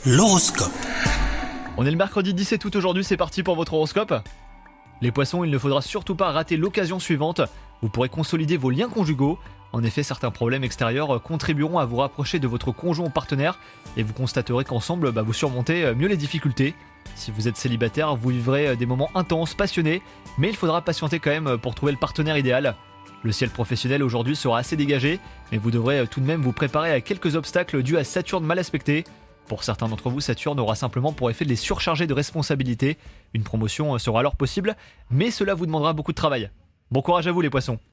L'horoscope. On est le mercredi 17 août aujourd'hui, c'est parti pour votre horoscope. Les poissons, il ne faudra surtout pas rater l'occasion suivante. Vous pourrez consolider vos liens conjugaux. En effet, certains problèmes extérieurs contribueront à vous rapprocher de votre conjoint ou partenaire et vous constaterez qu'ensemble, vous surmontez mieux les difficultés. Si vous êtes célibataire, vous vivrez des moments intenses, passionnés, mais il faudra patienter quand même pour trouver le partenaire idéal. Le ciel professionnel aujourd'hui sera assez dégagé, mais vous devrez tout de même vous préparer à quelques obstacles dus à Saturne mal aspecté. Pour certains d'entre vous, Saturne aura simplement pour effet de les surcharger de responsabilités. Une promotion sera alors possible, mais cela vous demandera beaucoup de travail. Bon courage à vous les poissons!